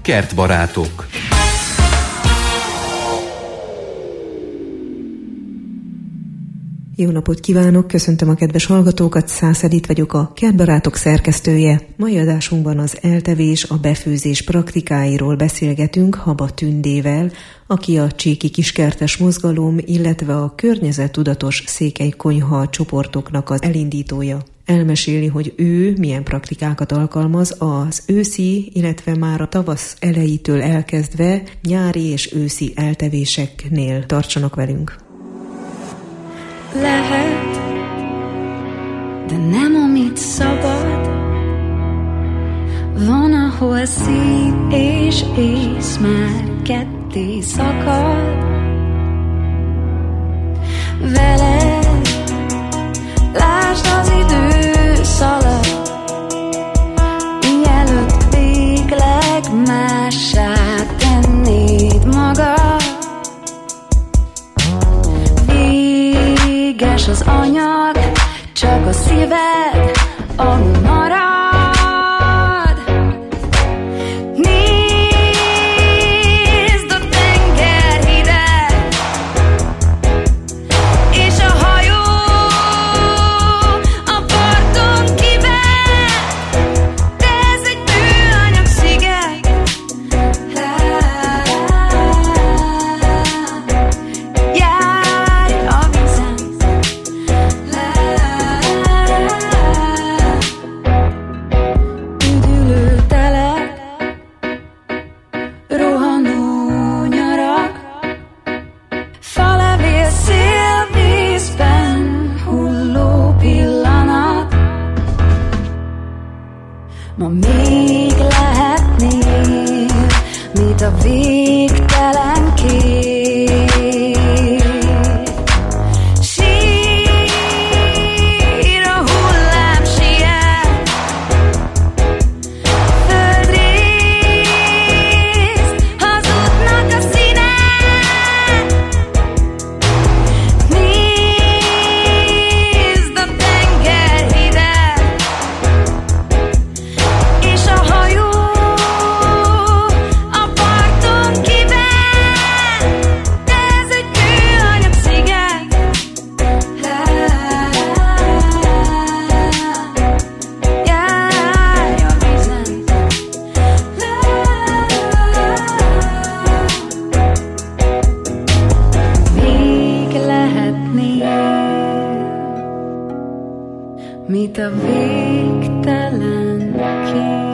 Kertbarátok. Jó napot kívánok, köszöntöm a kedves hallgatókat, Szász Edit vagyok, a Kertbarátok szerkesztője. Mai adásunkban az eltevés, a befőzés praktikáiról beszélgetünk Haba Tündével, aki a Csíki Kiskertes Mozgalom, illetve a környezettudatos székelykonyha csoportoknak az elindítója. Elmeséli, hogy ő milyen praktikákat alkalmaz az őszi, illetve már a tavasz elejétől elkezdve nyári és őszi eltevéseknél. Tartsanak velünk! Lehet, de nem amit szabad. Van, ahol szív és ész már ketté szakad. Veled lásd az idő szalad, mielőtt végleg mássá tennéd magad. Véges az anyag, csak a szíved, ami marad. Nézd a tenger hideg, és a hajó a parton kivett, de ez egy műanyag sziget. Járj a vízen, üdülő telek, rohanó nyarak, falevél szélvízben hulló pillanat. Ma még lehetnél, mint a végtelen kép. Sír a hullám siet, földrész, hazudnak a színek. Nézd a tenger hideg, és a hajó a parton kivett, de ez egy műanyag sziget. Járj a vízen. Még lehetnél, mint a végtelen kép.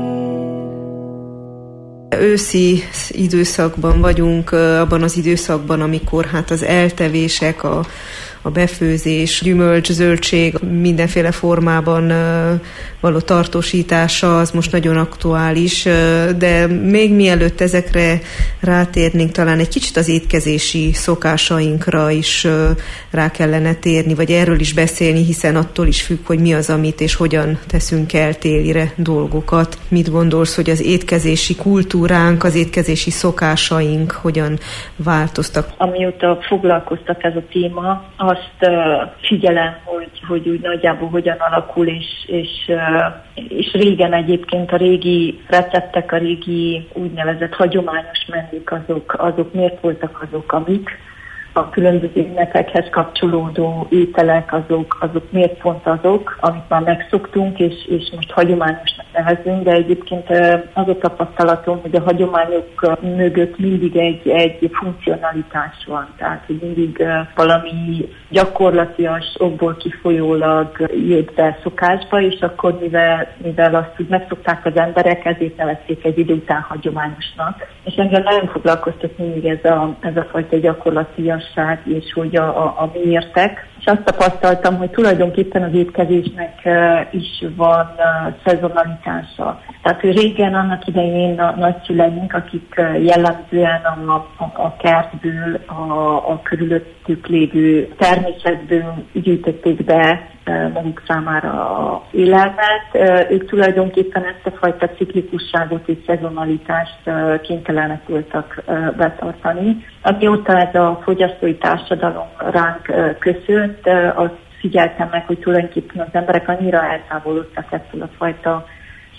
Őszi időszakban vagyunk, abban az időszakban, amikor hát az eltevések, a befőzés, gyümölcs, zöldség mindenféle formában való tartósítása az most nagyon aktuális, de még mielőtt ezekre rátérnénk, talán egy kicsit az étkezési szokásainkra is rá kellene térni, vagy erről is beszélni, hiszen attól is függ, hogy mi az, amit és hogyan teszünk el télire dolgokat. Mit gondolsz, hogy az étkezési kultúránk, az étkezési szokásaink hogyan változtak? Amióta foglalkoztak ez a téma, azt figyelem, hogy úgy nagyjából hogyan alakul, és régen egyébként a régi receptek, a régi úgynevezett hagyományos menük, azok miért voltak azok, amik a különböző ünnepekhez kapcsolódó ételek, azok miért pont azok, amit már megszoktunk, és most hagyományosnak nevezünk, de egyébként az a tapasztalatom, hogy a hagyományok mögött mindig egy funkcionalitás van, tehát hogy mindig valami gyakorlatias okból kifolyólag jött be szokásba, és akkor mivel azt úgy megszokták az emberek, ezért nevezték egy idő után hagyományosnak. És engem nagyon foglalkoztat mindig ez a fajta gyakorlatiasság, és hogy a miértek. És azt tapasztaltam, hogy tulajdonképpen az étkezésnek is van szezonalitása. Tehát régen, annak idején a nagyszüleink, akik jellemzően a kertből, a körülöttük lévő természetből gyűjtötték be maguk számára az élelmet, ők tulajdonképpen ezt a fajta ciklikusságot és szezonalitást kénytelenek voltak betartani. Amióta ez a fogyasztói társadalom ránk köszönt, azt figyeltem meg, hogy tulajdonképpen az emberek annyira eltávolodtak ettől a fajta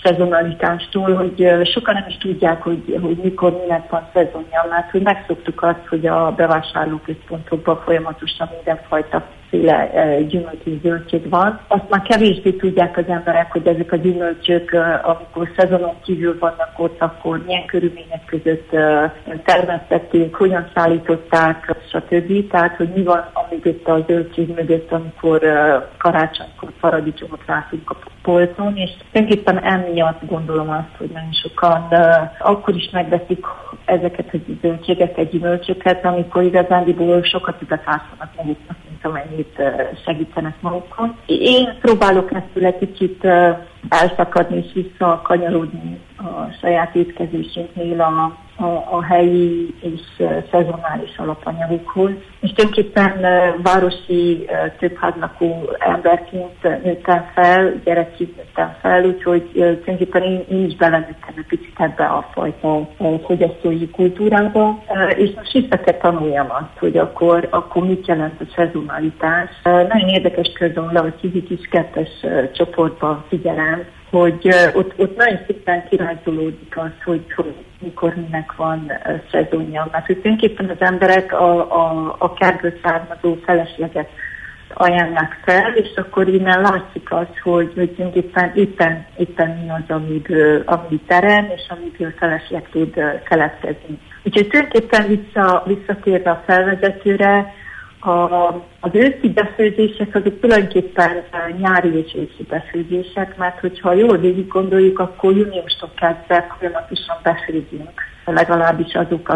szezonalitástól, hogy sokan nem is tudják, hogy mikor minek van szezonja, mert hogy megszoktuk azt, hogy a bevásárlóközpontokban folyamatosan mindenfajta gyümölcs és zöldség van. Azt már kevésbé tudják az emberek, hogy ezek a gyümölcsök, amikor szezonon kívül vannak ott, akkor milyen körülmények között termesztették, hogyan szállították, stb. Tehát, hogy mi van amögött a zöldség mögött, amikor karácsonykor paradicsomot látunk a polcon, és tulajdonképpen emiatt gondolom azt, hogy nagyon sokan akkor is megveszik ezeket a zöldségeket, gyümölcsöket, amikor igazándiból sokat többet ártanak maguknak, mint amennyit segítenek magukon. Én próbálok ettől egy kicsit elszakadni és visszakanyarodni a saját étkezésünknél a helyi és szezonális alapanyagokhoz. És tulajdonképpen városi többházlakó emberként nőttem fel, gyerekként nőttem fel, úgyhogy tulajdonképpen én is belenőttem egy picit ebbe a fajta fogyasztói kultúrába, és most vissza kell tanuljam azt, hogy akkor mit jelent a szezonalitás. Nagyon érdekes körülbelül a Civik 2-es csoportban figyelem, hogy ott nagyon szépen kirajzolódik az, hogy mikor minek van szezonja. Mert hogy tulajdonképpen az emberek a kertből származó felesleget ajánlák fel, és akkor innen látszik az, hogy tulajdonképpen éppen mi az, ami terem, és amiből felesleg tud keletkezni. Úgyhogy tulajdonképpen visszatérve a felvezetőre, az őszi befőzések azok tulajdonképpen nyári és őszi befőzések, mert hogyha jól végig gondoljuk, akkor júniustól kezdve folyamatosan befőzünk. Legalábbis azok,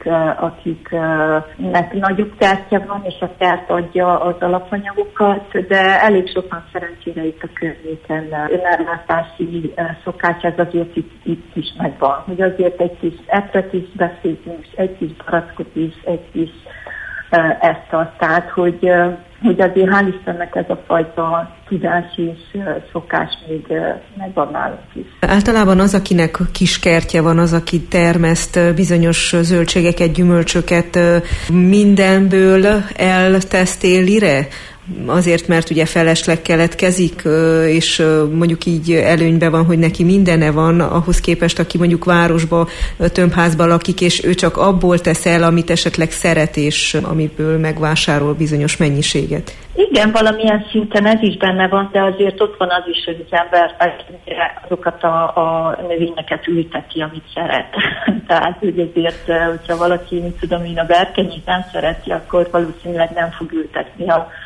akiknek nagyobb kertje van, és a kert adja az alapanyagokat, de elég sokan szerencsére itt a környéken önellátási szokás, ez azért itt is megvan. Hogy azért egy kis epret is befőzünk, egy kis barackot is, egy kis ezt tehát, hogy azért hál' Istennek ez a fajta tudás és szokás még megvan nálunk is. Általában az, akinek kis kertje van, az, aki termeszt bizonyos zöldségeket, gyümölcsöket, mindenből eltesz télire? Azért, mert ugye felesleg keletkezik, és mondjuk így előnyben van, hogy neki mindene van, ahhoz képest, aki mondjuk városba, tömbházba lakik, és ő csak abból tesz el, amit esetleg szeret, és amiből megvásárol bizonyos mennyiséget. Igen, valamilyen szinten ez is benne van, de azért ott van az is, hogy az ember azokat a növényeket ülteti, amit szeret. Tehát, hogy ezért, hogyha valaki, a berkenyét nem szereti, akkor valószínűleg nem fog ültetni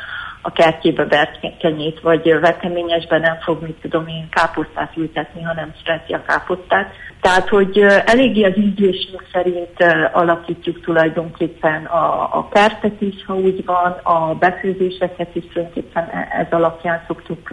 a kertjébe berkenyét, vagy veteményesben nem fog, káposztát ültetni, ha nem szereti a káposztát. Tehát, hogy eléggé az ízlésünk szerint alakítjuk tulajdonképpen a kertet is, ha úgy van, a befőzéseket is tulajdonképpen ez alapján szoktuk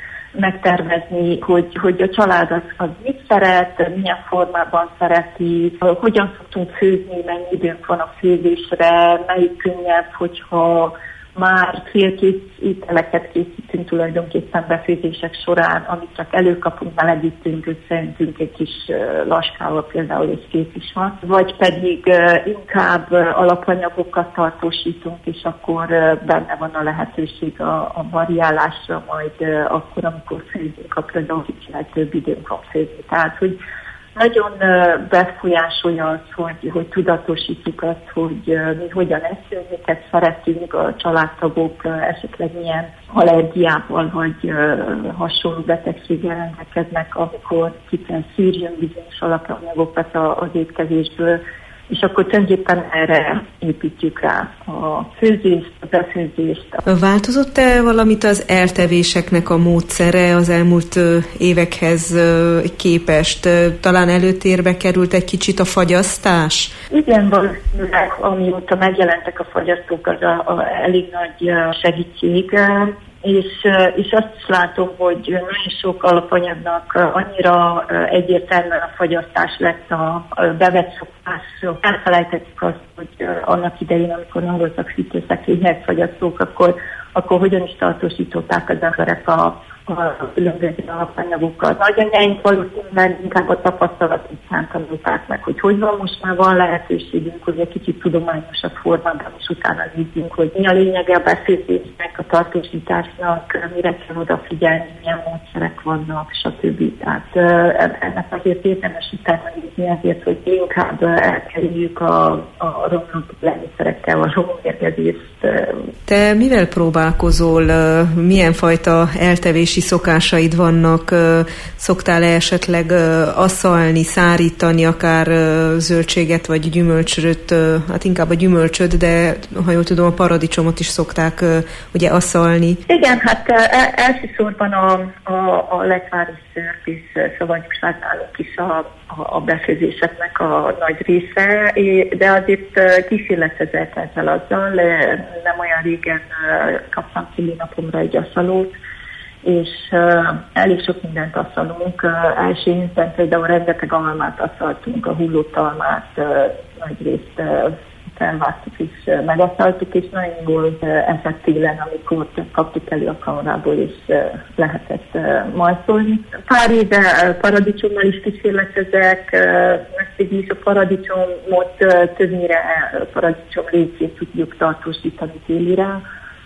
megtervezni, hogy a család az mit szeret, milyen formában szereti, hogyan szoktunk főzni, mennyi időnk van a főzésre, melyik könnyebb, hogyha már félkész ételeket készítünk tulajdonképpen befőzések során, amit csak előkapunk, melegítünk, összeöntünk egy kis laskával például, és kész is van. Vagy pedig inkább alapanyagokat tartósítunk, és akkor benne van a lehetőség a variálásra, majd akkor, amikor főzünk, akkor például kicsit több időnk van főzni. Tehát, hogy nagyon befolyásolja az, hogy tudatosítjuk azt, hogy mi hogyan eszünk, miket szeretünk, a családtagok esetleg milyen allergiával vagy hasonló betegséggel rendelkeznek, amikor ki kell szűrjön bizonyos alapanyagokat az étkezésből, és akkor tulajdonképpen erre építjük rá a főzést, a befőzést. Változott-e valamit az eltevéseknek a módszere az elmúlt évekhez képest? Talán előtérbe került egy kicsit a fagyasztás? Igen, valószínűleg amióta megjelentek a fagyasztók, az elég nagy segítség. És azt is látom, hogy nagyon sok alapanyagnak annyira egyértelműen a fagyasztás lett a bevett szokások. Elfelejtettük azt, hogy annak idején, amikor nem voltak fűtőszekrények, fagyasztók, akkor hogyan is tartósították az emberek a különböző alapanyagokat. Nagyanyáink valószínűleg inkább a tapasztalatot tanulták meg, hogy van, most már van lehetőségünk, hogy egy kicsit tudományosabb formában is utána nézzünk, hogy mi a lényege a befőzésnek, a tartósításnak, mire kell odafigyelni, milyen módszerek vannak, stb. Tehát ennek azért érdemes utána nézni azért, hogy inkább elkerüljük a romlott élelmiszerekkel való mérgezést. Te mivel próbálkozol? Milyen fajta eltevési szokásaid vannak? Szoktál-e esetleg asszalni, szárítani akár zöldséget vagy gyümölcsöt? Hát inkább a gyümölcsöt, de ha jól tudom, a paradicsomot is szokták ugye asszalni. Igen, hát elsősorban a lekvári szőrt és savanyúság nálunk is a befőzéseknek a nagy része, de azért kísérletezett ezzel azzal. Nem olyan régen kaptam szülinapomra egy asszalót, és elég sok mindent asszalunk. Első ízben például rengeteg almát asszaltunk, a hullott almát nagy részt felvágtuk és megasszaltuk, és nagyon jól esett télen, amikor kaptuk elő a kamrából, és lehetett majszolni. Pár éve paradicsommal is kísérletezek, meg is a paradicsomot többnyire paradicsom létjét tudjuk tartósítani télire,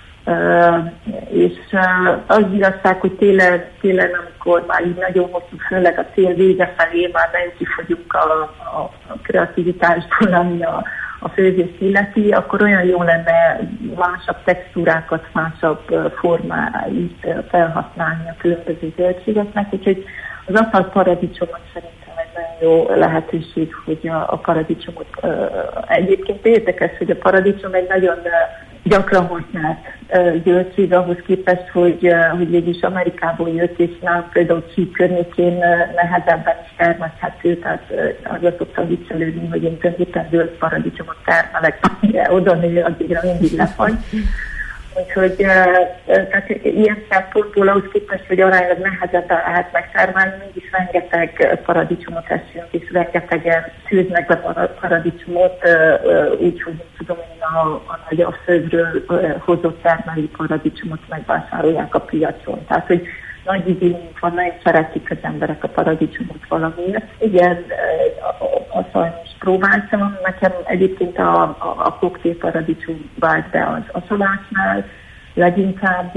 és az igazság, hogy télen, amikor már így nagyon hosszú, főleg a tél vége felé már nem kifogyunk a kreativitásból, ami a főzést illeti, akkor olyan jó lenne másabb textúrákat, másabb formáit felhasználni a különböző zöldségeknek, úgyhogy az asszalt paradicsomot szerintem egy nagyon jó lehetőség, hogy a paradicsomot egyébként érdekes, hogy a paradicsom egy nagyon gyakran használt zöldség ahhoz képest, hogy végülis Amerikából jött, és nálunk például Csík környékén nehezebben is termeszthető, tehát arra szoktam viccelődni, hogy én tulajdonképpen zöld paradicsomot termelek, amire oda nő, addigra mindig lefagy. Úgyhogy tehát ilyen szempontból ahhoz képest, hogy aránylag nehezebben lehet megtermelni, mégis rengeteg paradicsomot eszünk, és rengetegen főznek be paradicsomot, úgyhogy tudom, hogy a földről hozott termelő paradicsomot megvásárolják a piacon. Tehát, hogy nagy igényünk van, nagyon szeretik az emberek a paradicsomot valamiért. Igen, azt sajnos próbáltam, nekem egyébként a koktél paradicsom vált be az asszalásnál leginkább,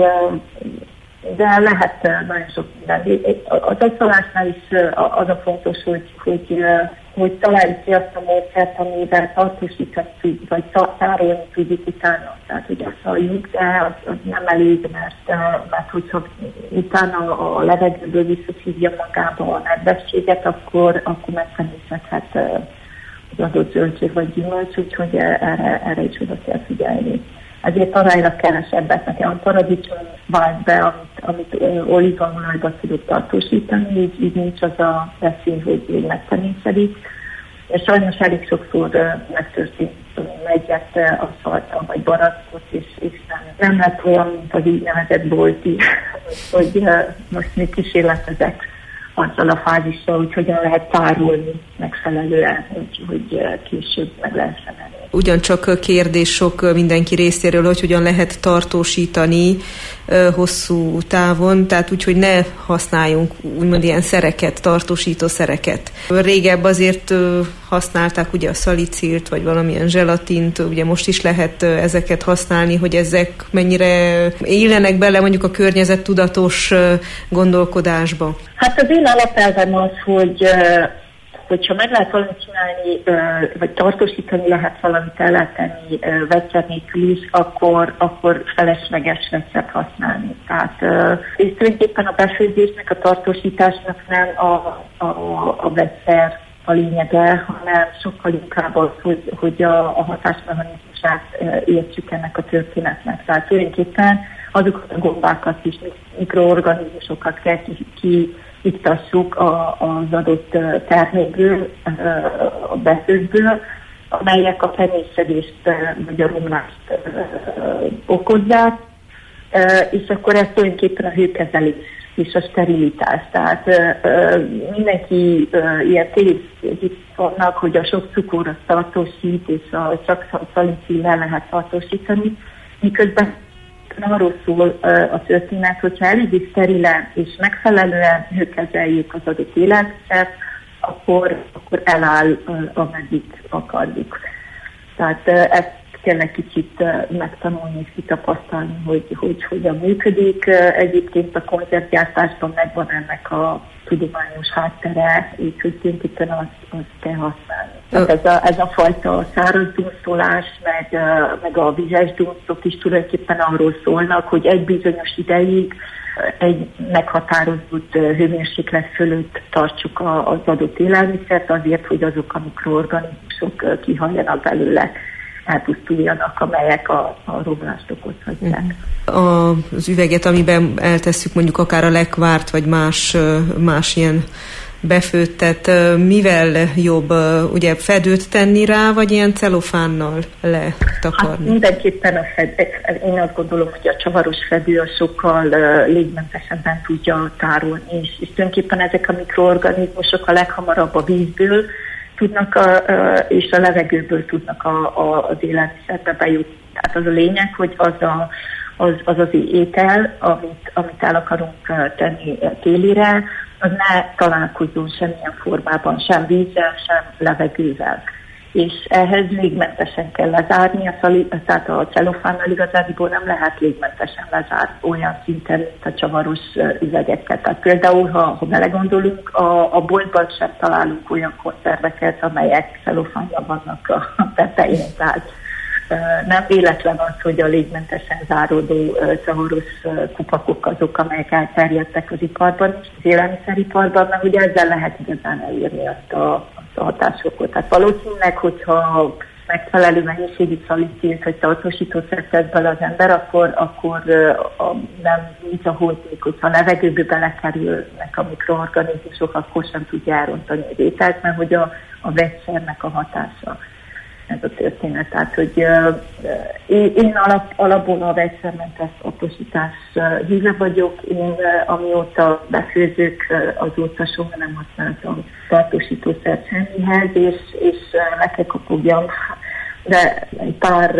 de lehet nagyon sok minden. Az asszalásnál is az a fontos, hogy találjuk ki azt a módszert, amivel tartósítani tudjuk, vagy tárolni tudjuk utána. Tehát, hogy asszaljuk, de az nem elég, mert hogyha utána a levegőből visszaszívja magába a nedvességet, akkor megfenészedhet az adott zöldség vagy gyümölcs, úgyhogy erre is oda kell figyelni. Ezért aránylag kevesebbet nekem a paradicsom vált be, amit olívaolajba tudok tartósítani, így nincs az a veszély, hogy megfenészedik. És sajnos elég sokszor megtörtént, egyet aszfaltam vagy barackot, és nem lett olyan, mint az úgynevezett bolti, hogy most még kísérletezek azzal a fázissal, hogy hogyan lehet tárolni megfelelően, hogy később meg lehessen enni. Ugyancsak kérdés sok mindenki részéről, hogy hogyan lehet tartósítani hosszú távon, tehát úgy, hogy ne használjunk úgymond ilyen szereket, tartósító szereket. Régebb azért használták ugye a szalicilt, vagy valamilyen zselatint, ugye most is lehet ezeket használni, hogy ezek mennyire illenek bele mondjuk a környezettudatos gondolkodásba. Hát az én alapelvem az, hogyha meg lehet valamit csinálni, vagy tartósítani lehet valamit, el lehet tenni vegyszer nélkül is, akkor felesleges vegyszert használni. Tehát, és tulajdonképpen a befőzésnek, a tartósításnak nem a vegyszer a lényege, hanem sokkal inkább az, hogy a hatásmechanizmusát értsük ennek a történetnek. Tehát tulajdonképpen azokat a gombákat is, mikroorganizmusokat kell kiiktassuk az adott termékből, a befőzből, amelyek a fenészedést vagy a romlást okozzák, és akkor ez tulajdonképpen a hőkezelés és a sterilitás. Tehát mindenki ilyen tévhitek vannak, hogy a sok cukor az tartósít, és csak szalicillel lehet tartósítani, miközben tulajdonképpen arról szól a történet, hogyha eléggé sterilen és megfelelően kezeljük az adott élelmiszert, akkor eláll, ameddig akarjuk. Tehát ezt kell egy kicsit megtanulni és kitapasztalni, hogy hogyan működik. Egyébként a konzervgyártásban megvan ennek a tudományos háttere, így hogy tulajdonképpen azt kell használni. Ez a fajta száraz dunszolás, meg a vizes dunszok is tulajdonképpen arról szólnak, hogy egy bizonyos ideig egy meghatározott hőmérséklet fölött tartsuk az adott élelmiszert azért, hogy azok a mikroorganizmusok kihaljanak belőle, elpusztuljanak, amelyek a romlást okozhatják. Az üveget, amiben eltesszük mondjuk akár a lekvárt, vagy más ilyen befőttet, mivel jobb, ugye fedőt tenni rá, vagy ilyen celofánnal letakarni? Hát mindenképpen én azt gondolom, hogy a csavaros fedő a sokkal légmentesebben tudja tárolni, és tulajdonképpen ezek a mikroorganizmusok a leghamarabb a vízből tudnak és a levegőből tudnak az élelmiszerbe bejutni. Tehát az a lényeg, hogy az étel, amit el akarunk tenni télire, az ne találkozzon semmilyen formában, sem vízzel, sem levegővel. És ehhez légmentesen kell lezárni, tehát a celofánnal igazából nem lehet légmentesen lezárni olyan szinten, mint a csavaros üvegekkel. Tehát például, ha belegondolunk, a boltban sem találunk olyan konzerveket, amelyek celofánnal vannak a tetején. Tehát nem véletlen az, hogy a légmentesen záródó csavaros kupakok azok, amelyek elterjedtek az iparban, az élelmiszeriparban, mert ugye ezzel lehet igazán elérni azt a hatásokat. Tehát valószínűleg, hogyha megfelelő mennyiségű szalicilt vagy tartósítószert tesz bele az ember, akkor nem nincs ahhoz, hogyha a levegőbe belekerülnek a mikroorganizmusok, akkor sem tudja elrontani az ételt, mert hogy a vegyszernek a hatása. Ez a történet. Tehát, hogy én alapból a vegyszermentes tartósítás híve vagyok. Én amióta befőzök, azóta soha nem használtam tartósítószert semmihez, és meg kell kapogjam. De egy pár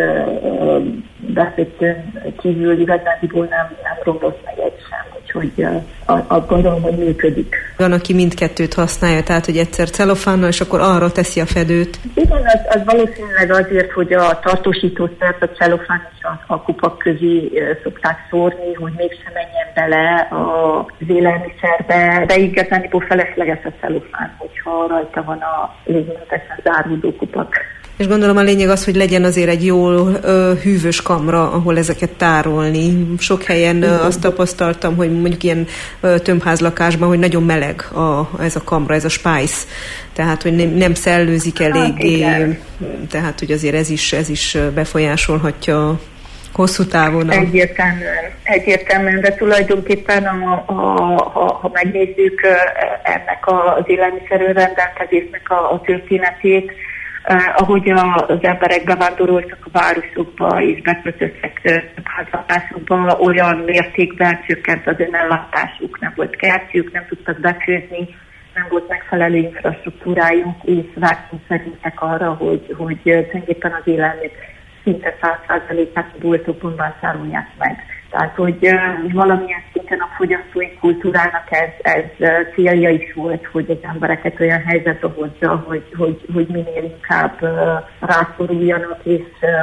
befőzőn kívül igazából nem romlott meg egy sem. Úgyhogy azt gondolom, hogy működik. Van, aki mindkettőt használja, tehát hogy egyszer celofánnal, és akkor arra teszi a fedőt. Igen, az valószínűleg azért, hogy a tartósítószert a celofán és a kupak közé szokták szórni, hogy mégsem menjen bele az élelmiszerbe, de igazániból felesleges a celofán, hogyha rajta van a légmentesen záródó kupak. És gondolom a lényeg az, hogy legyen azért egy jól hűvös kamra, ahol ezeket tárolni. Sok helyen azt tapasztaltam, hogy mondjuk ilyen tömbházlakásban, hogy nagyon meleg ez a kamra, ez a spájsz. Tehát, hogy nem szellőzik eléggé. Tehát, hogy azért ez is befolyásolhatja hosszú távon. Egyértelműen, de tulajdonképpen ha megnézzük ennek az élelmiszerrendelkezésnek a történetét, ahogy az emberek bevándoroltak a városokba és beköltöztek háztartásokba, olyan mértékben csökkent az önellátásuk, nem volt kertjük, nem tudtak befőzni, nem volt megfelelő infrastruktúrájuk, és rákényszerültek arra, hogy tulajdonképpen az élelmiszer szinte 100%-át a boltokban vásárolják meg. Tehát, hogy valamilyen szinten a fogyasztói kultúrának ez célja is volt, hogy az embereket olyan helyzetbe hozza, hogy minél inkább rászoruljanak, és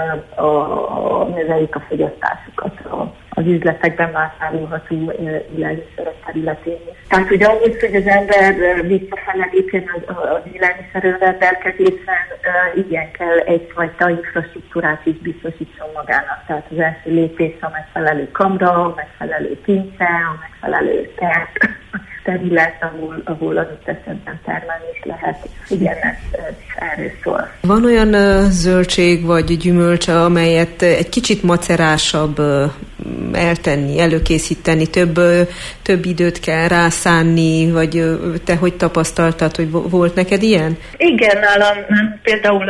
növeljék a fogyasztásukat az üzletekben vásárolható élelmiszerek területén. Tehát, hogy ahhoz, hogy az ember visszafele lépjen az élelmiszerrendelkezésben, igen, kell egyfajta infrastruktúrát is biztosítson magának. Tehát az első lépés a megfelelő kamra, a megfelelő pince, a megfelelő terület, ahol adott esetben termelés lehet. Igen, ez erről szól. Van olyan zöldség vagy gyümölcs, amelyet egy kicsit macerásabb eltenni, előkészíteni, több időt kell rászánni, vagy te hogy tapasztaltad, hogy volt neked ilyen? Igen, nálam például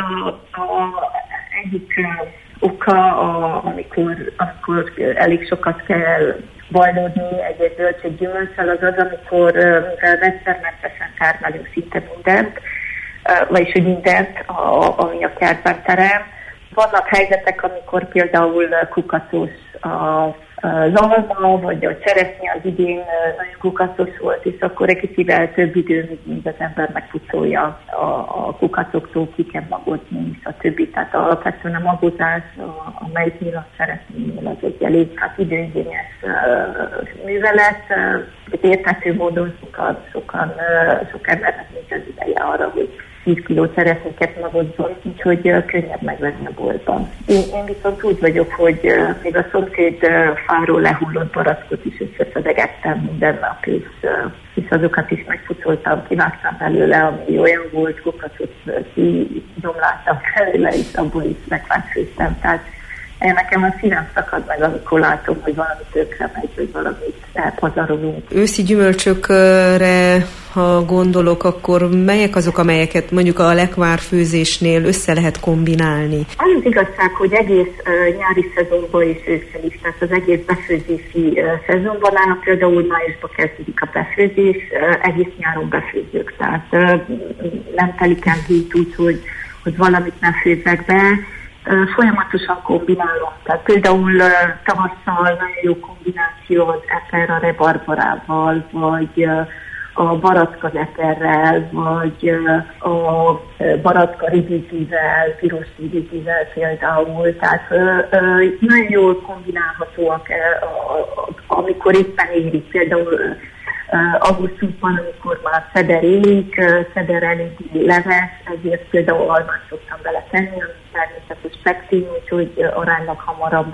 egyik oka, amikor elég sokat kell bajlódni egy zöldséggyümölcsel, az, amikor vegyszermentesen termelünk szinte mindent, vagyis hogy mindent, ami a kertben terem. Vannak helyzetek, amikor például kukatos az alma, vagy a cseresznye az idén nagyon kukacos volt, és akkor egy kicsivel több idő, míg az ember megpucolja a kukacoktól, ki kell magozni, és a többi. Tehát alapvetően a magozás, a melyiknél a cseresznyénél az egy elég időigényes művelet. Érthető módon sok embernek nincs az ideje arra, hogy 10 kiló cseresznyéket magozzon, úgyhogy könnyebb megvenni a boltban. Én viszont úgy vagyok, hogy még a szomszéd fáról lehullott barackot is összeszedegettem minden nap, és azokat is megpucoltam, kivágtam belőle, ami olyan volt, kukacot kidomláltam belőle, és abból is megfázfőztem. Tehát nekem a szívem szakad meg, amikor látom, hogy valami tökre megy, vagy valamit elpazarolunk. Őszi gyümölcsökre, ha gondolok, akkor melyek azok, amelyeket mondjuk a lekvárfőzésnél össze lehet kombinálni? Az igazság, hogy egész nyári szezonban és ősszel is, tehát az egész befőzési szezonban állnak, például májusban kezdődik a befőzés, egész nyáron befőzők, tehát nem telik el hét úgy, hogy valamit nem főzzek be, folyamatosan kombinálom. Tehát például tavasszal nagyon jó kombináció az eper a rebarbarával, vagy a barack az eperrel, vagy a barack a ribizivel, piros ribizivel például. Tehát nagyon jól kombinálhatóak, amikor éppen érik. Például augusztusban, amikor már szeder érik, szeder eléggé leves, ezért például almát szoktam beletenni, ami természetes pektin, úgyhogy aránylag hamarabb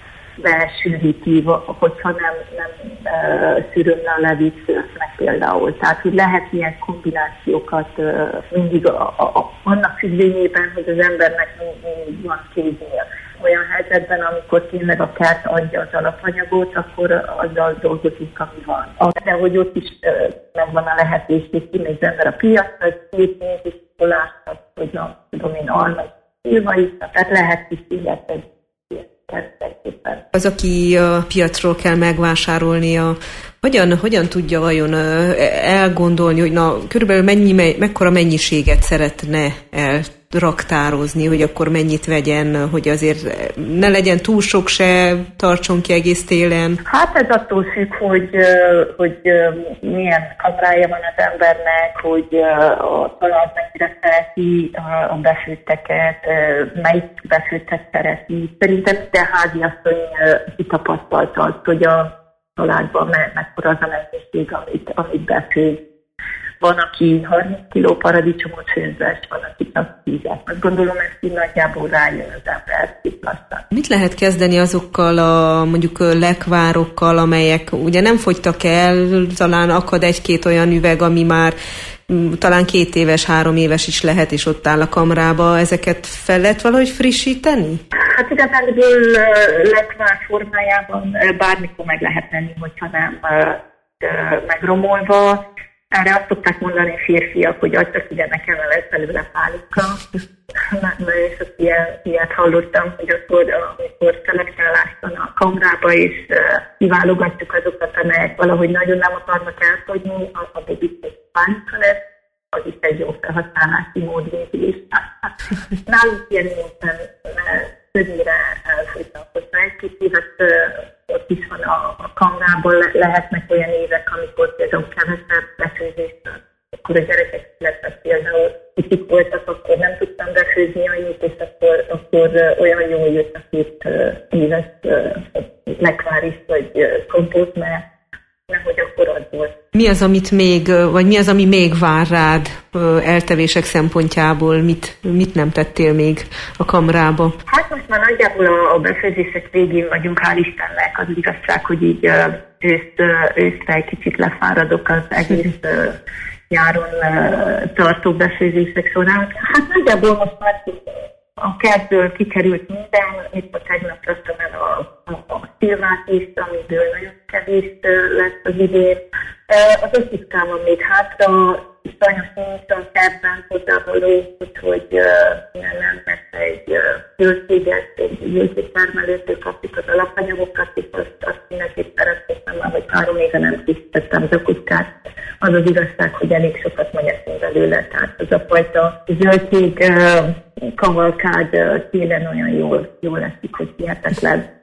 besűríti, hogyha nem szűröm le a levét például. Tehát, hogy lehet ilyen kombinációkat mindig annak függvényében, hogy az embernek mindig van kéznél. Olyan helyzetben, amikor tényleg a kert adja az alapanyagot, akkor azzal dolgozunk, ami van. De hogy ott is megvan a lehetőség, kimegy az ember a piacra, két néz, és láthat, hogy tudom én, alma, szilva is, tehát lehet is illetve. Az, aki a piacról kell megvásárolnia, hogyan tudja vajon elgondolni, hogy körülbelül mekkora mennyiséget szeretne elraktározni, hogy akkor mennyit vegyen, hogy azért ne legyen túl sok, se tartson ki egész télen? Hát ez attól függ, hogy milyen kamrája van az embernek, hogy a család mennyire szereti a befőtteket, melyik befőttet szereti. Szerintem minden háziasszony kitapasztalta azt, hogy a családban mekkora az a mennyiség, amit befőz. Van, aki 30 kg paradicsomot főzves, van, aki csak 10-et. Azt gondolom, ezt így nagyjából rájön az ember. Mit lehet kezdeni azokkal a mondjuk lekvárokkal, amelyek ugye nem fogytak el, talán akad egy-két olyan üveg, ami már talán 2 éves, 3 éves is lehet, és ott áll a kamrába. Ezeket fel lehet valahogy frissíteni? Hát igazából lekvár formájában bármikor meg lehet venni, hogyha nem megromolva. Erre azt szokták mondani férfiak, hogy adtak ide nekem, lesz belőle pálika. Nagyon sok ilyet hallottam, hogy akkor, amikor szelektálás van a kamrába, és kiválogatjuk azokat, amelyek valahogy nagyon nem akarnak elfogyni, addig itt egy pálika lesz, az is egy jó felhasználási mód végül is. Nálunk ilyen nincsen, többnyire elfogynak, hogyha egy-két évet ott is van a kamrában, lehetnek olyan évek, amikor például kevesebb befőzést, akkor a gyerekek születtek például kicsit voltak, akkor nem tudtam befőzni annyit, és akkor olyan jól jött a 2 éves lekvár is, vagy kompót, mert nehogy akkor az volt. Mi az, ami még vár rád eltevések szempontjából? Mit nem tettél még a kamrába? Hát most már nagyjából a befőzések végén vagyunk, hál' Istennek. Az igazság, hogy így őszre egy kicsit lefáradok az egész nyáron tartó befőzések során. Hát nagyjából most már a kertből kikerült minden, itt a tegnap raktam el a szilvát is, amiből nagyon kevés lesz az idén. Az össziszkám van még hátra, sajnos nincs a kertben hozzávaló, úgyhogy nem lesz egy zöldségtermelőtől kapjuk az alapanyagokat, és azt mindenképp szeretném már, hogy 3 éve nem tisztettem zakuskát. Az az igazság, hogy elég sokat megeszünk belőle, tehát az a fajta zöldség kavalkád télen olyan jól esik, hogy hihetetlen.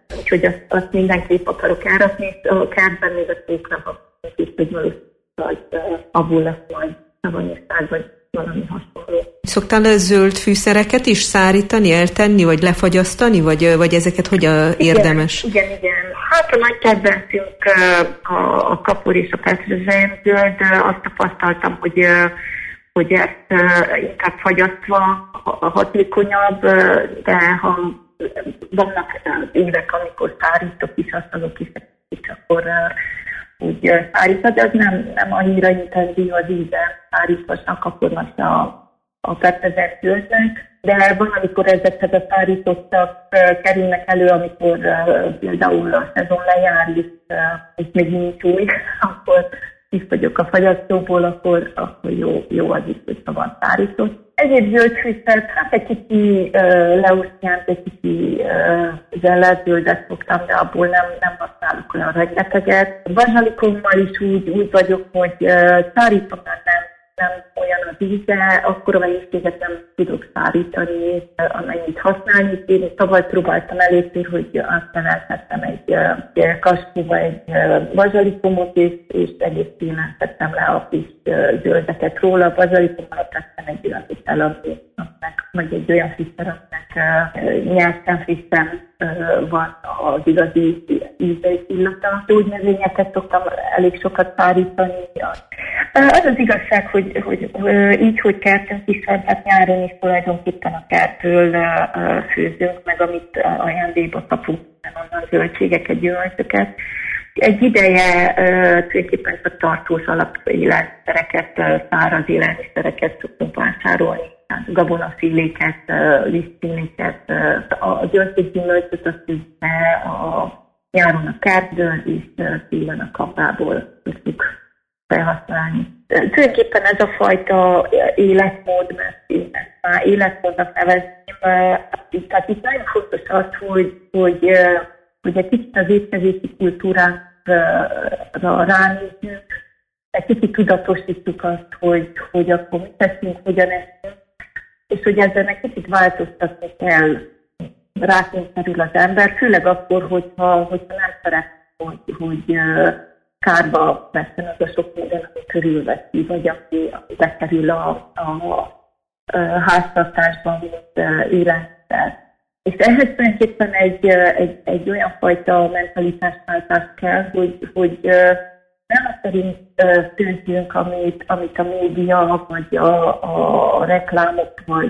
Úgyhogy azt mindenképp akarok áratni, és a kertben még a székre is, hogy valószínűleg abból lesz majd savanyúság, vagy valami hasonló. Szoktál zöld fűszereket is szárítani, eltenni, vagy lefagyasztani, vagy ezeket hogyan érdemes? Igen. Hát a nagy kedvencünk a kapor és a petrezselyemzöld. Azt tapasztaltam, hogy ezt inkább fagyasztva hatékonyabb, de ha vannak évek, amikor szárítok is, azt azok is akkor úgy szárítva, de az nem annyira intenzív az íze szárítva, akkor most a petrezselyemzöldnek. De van, amikor ezekhez a szárítottak kerülnek elő, amikor például a szezon lejár, és még nincs új, akkor kifogyok a fagyasztóból, akkor jó az is, hogyha van szárított. Egyéb zöld fűszert, hát egy kicsi leosztjánt, egy kicsi zellert-zöldet szoktam, de abból nem használok olyan rengeteget. Bazsalikommal is úgy vagyok, hogy szárítomnál nem olyan az íze, akkor a mennyiséget nem tudok szárítani, amennyit használni. Én tavaly próbáltam először, hogy átneveltettem egy kaskóba egy bazsalikomot, és egész télen tettem le a kis zöldeket róla. A bazsalikommal tettem egy olyan fűszer, vagy egy olyan fűszer, aminek nyerten fűszer van az igazi íze és illata. Gyógynövényeket szoktam elég sokat szárítani. Az az igazság, hogy így, hogy kertünk is van, tehát nyáron is tulajdonképpen a kertről főzünk, meg amit ajándékba kapunk, onnan zöldségeket, gyümölcsöket. Egy ideje tulajdonképpen a tartós alapélelmiszereket, száraz élelmiszereket szoktunk vásárolni. Gabonaféléket, lisztféléket, a gyümölcsöt azt nyáron a kertből, és télen a kapából tudjuk felhasználni. Tulajdonképpen ez a fajta életmód, mert én ezt már életmódnak nevezném, tehát itt nagyon fontos az, hogy egy kicsit az étkezési kultúrára ránézzünk, egy kicsit tudatosítjuk azt, hogy akkor mit teszünk, hogyan eszünk, és hogy ezzel egy kicsit változtatni kell, rákényszerül az ember, főleg akkor, hogyha nem szeret, hogy kárba veszem az a sok minden, ami körülveszi, vagy ami bekerül a háztartásban, mint élelmiszer. És ehhez tulajdonképpen egy olyan fajta mentalitásváltás kell, hogy nem azt szerint tűzjünk, amit a média, vagy a reklámok,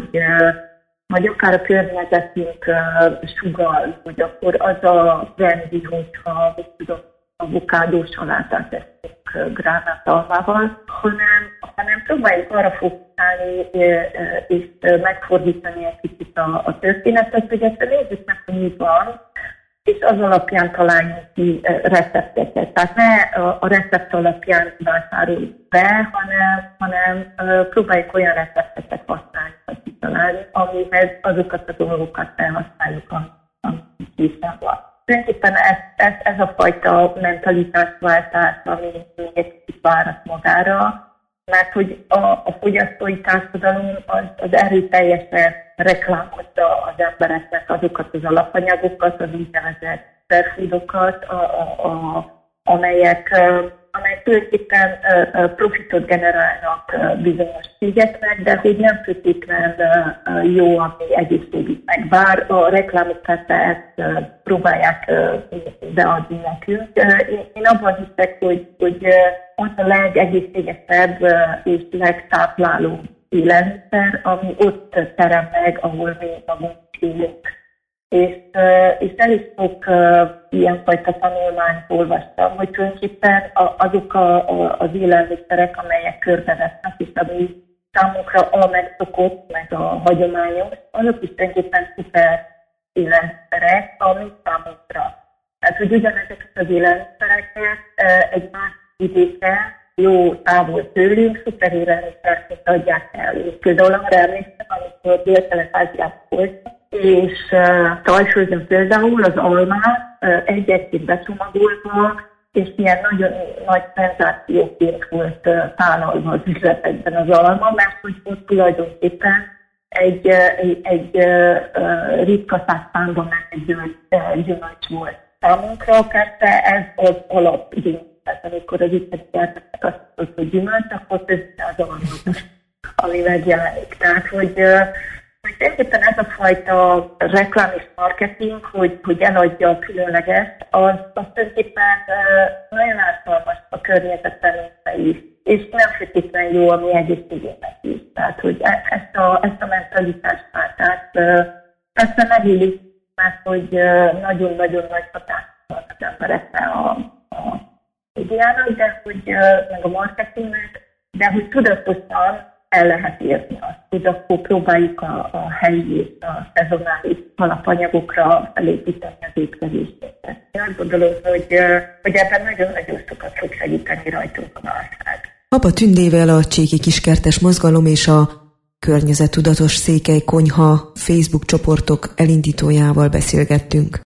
vagy akár a környezetünk sugal, hogy akkor az a rendi, hogyha mit tudom, avokádós salátát teszünk gránátalmával, hanem próbáljuk arra fókuszálni és megfordítani egy kicsit a történetet, hogy ezt nézzük meg, hogy mi van, és az alapján találjunk ki recepteket. Tehát ne a recept alapján vásároljuk be, hanem próbáljuk olyan recepteket használni, vagy kitalálni, amihez azokat a dolgokat felhasználjuk, amit készen van. Tulajdonképpen ez a fajta mentalitásváltás, ami még egy kicsit várat magára, mert hogy a fogyasztói társadalom az erőteljesen reklámozza az embereknek azokat az alapanyagokat, az úgynevezett superfoodokat, amelyek tulajdonképpen profitot generálnak bizonyos cégeknek, de hogy nem feltétlenül jó, ami egészségügynek. Bár a reklámok persze ezt próbálják beadni nekünk. Én abban hiszek, hogy az a legegészségesebb és legtáplálóbb élelmiszer, ami ott terem meg, ahol mi magunk élünk. És elég sok ilyenfajta tanulmányt olvastam, hogy tulajdonképpen azok az élelmiszerek, amelyek körbevesznek, és ami számunkra a megszokott, meg a hagyományos, azok is tulajdonképpen szuper élelmiszerek, ami számunkra. Tehát, hogy ugyanezeket az élelmiszereket egy más vidéken, jó távol tőlünk, szuper élelmiszerként adják el. Például arra emlékszem, amikor Dél-Kelet-Ázsiában voltam, és Tajföldön például az almát egy-egy becsomagolva, és ilyen nagyon nagy szenzációként volt tálalva az üzletekben az alma, mert hogy ott tulajdonképpen egy ritka szászpánban megegyült gyümölcs volt számunkra. Persze ez az alapgyümölcs. Tehát amikor az itt gyermekek azt mondod, hogy gyümölcs, akkor ez az alap, ami megjelenik. Tehát, hogy tulajdonképpen ez a fajta reklám és marketing, hogy eladja a különlegest, az tulajdonképpen nagyon ártalmas a környezetben is, és nem feltétlenül jó a mi egészségünknek is. Tehát, hogy ezt a mentalitásváltást persze megélik, mert hogy nagyon-nagyon nagy hatást van az emberekre a médiának, de hogy meg a marketingnek, de hogy tudatosan el lehet érni azt, hogy akkor próbáljuk a helyi és a szezonális alapanyagokra felépíteni az étkezését. Én azt gondolom, hogy ebben nagyon-nagyon sokat fog segíteni rajtunk a válság. Apa Tündével, a Cséki Kiskertes Mozgalom és a Környezettudatos Székely Konyha Facebook csoportok elindítójával beszélgettünk.